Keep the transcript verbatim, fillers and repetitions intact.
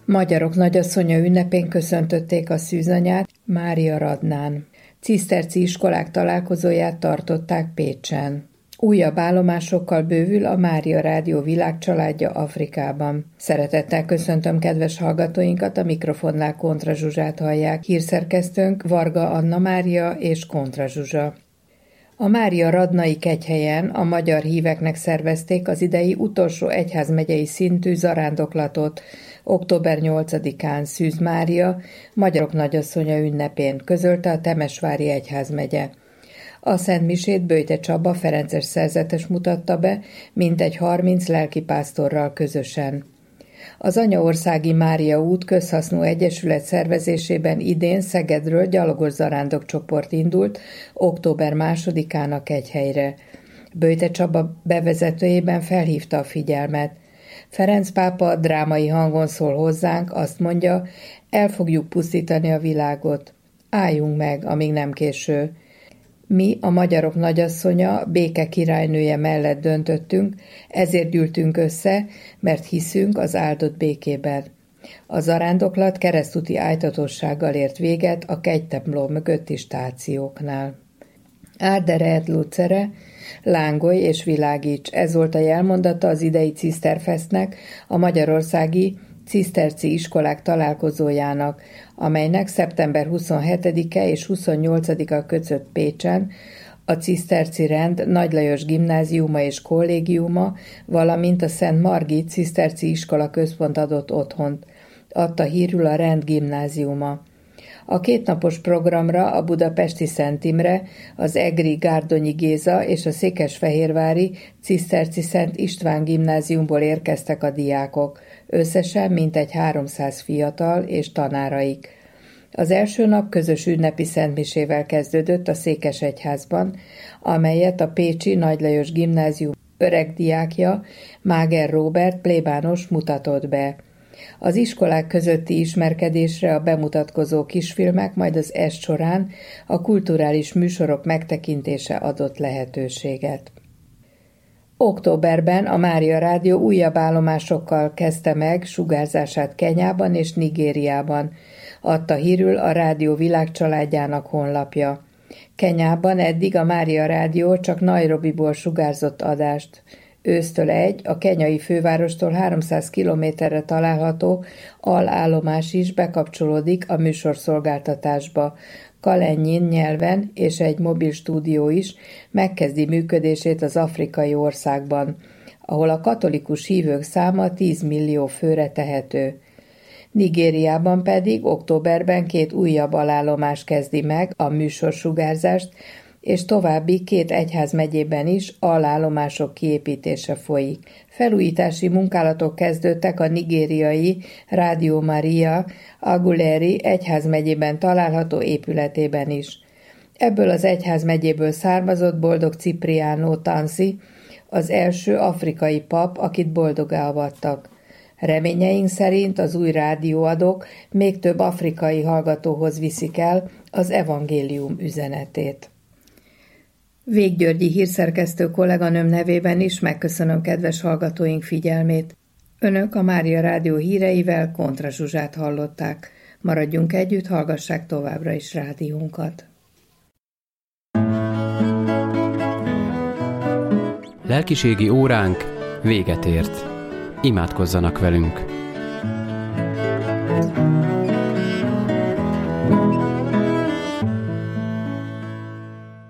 Magyarok nagyasszonya ünnepén köszöntötték a szűzanyát Mária Radnán. Ciszterci iskolák találkozóját tartották Pécsen. Újabb állomásokkal bővül a Mária Rádió világcsaládja Afrikában. Szeretettel köszöntöm kedves hallgatóinkat, a mikrofonnál Kontra Zsuzsát hallják. Hírszerkesztőnk Varga Anna Mária és Kontra Zsuzsa. A Mária Radnai kegyhelyen a magyar híveknek szervezték az idei utolsó egyházmegyei szintű zarándoklatot, október nyolcadikán Szűz Mária, Magyarok nagyasszonya ünnepén, közölte a Temesvári egyházmegye. A szentmisét Böjte Csaba ferences szerzetes mutatta be, mintegy harminc lelkipásztorral közösen. Az Anyaországi Mária út közhasznú egyesület szervezésében idén Szegedről gyalogos zarándokcsoport indult október másodikán a kegyhelyre. Böjte Csaba bevezetőjében felhívta a figyelmet. Ferenc pápa drámai hangon szól hozzánk, azt mondja, el fogjuk pusztítani a világot. Álljunk meg, amíg nem késő. Mi, a magyarok nagyasszonya, béke királynője mellett döntöttünk, ezért gyűltünk össze, mert hiszünk az áldott békében. A zarándoklat keresztúti ájtatossággal ért véget a kegytemplom mögötti stációknál. Árdere et lucere, lángolj és világíts, ez volt a jelmondata az idei Ciszterfesztnek, a magyarországi ciszterci iskolák találkozójának, amelynek szeptember huszonhetedike és huszonnyolcadika között Pécsen a Ciszterci Rend Nagy Lajos Gimnáziuma és Kollégiuma, valamint a Szent Margit Ciszterci Iskola Központ adott otthont, adta hírül a Rend Gimnáziuma. A kétnapos programra a budapesti Szent Imre, az egri Gárdonyi Géza és a székesfehérvári Ciszterci Szent István Gimnáziumból érkeztek a diákok, összesen mintegy háromszáz fiatal és tanáraik. Az első nap közös ünnepi szentmisével kezdődött a Székesegyházban, amelyet a pécsi Nagy Lajos Gimnázium öreg diákja, Máger Róbert plébános mutatott be. Az iskolák közötti ismerkedésre a bemutatkozó kisfilmek, majd az est során a kulturális műsorok megtekintése adott lehetőséget. Októberben a Mária Rádió újabb állomásokkal kezdte meg sugárzását Kenyában és Nigériában, adta hírül a rádió világcsaládjának honlapja. Kenyában eddig a Mária Rádió csak Nairobiból sugárzott adást. Ősztől egy, a kenyai fővárostól háromszáz kilométerre található alállomás is bekapcsolódik a műsorszolgáltatásba. Kalenjin nyelven és egy mobil stúdió is megkezdi működését az afrikai országban, ahol a katolikus hívők száma tíz millió főre tehető. Nigériában pedig októberben két újabb alállomás kezdi meg a műsorsugárzást, és további két egyházmegyében is alállomások kiépítése folyik. Felújítási munkálatok kezdődtek a nigériai Radio Maria Aguleri egyházmegyében található épületében is. Ebből az egyházmegyéből származott Boldog Cipriano Tansi, az első afrikai pap, akit boldoggá avattak. Reményeink szerint az új rádióadók még több afrikai hallgatóhoz viszik el az evangélium üzenetét. Véggyörgyi hírszerkesztő kolléganőm nevében is megköszönöm kedves hallgatóink figyelmét. Önök a Mária Rádió híreivel Kontra Zsuzsát hallották. Maradjunk együtt, hallgassák továbbra is rádiónkat. Lelkiségi óránk véget ért. Imádkozzanak velünk!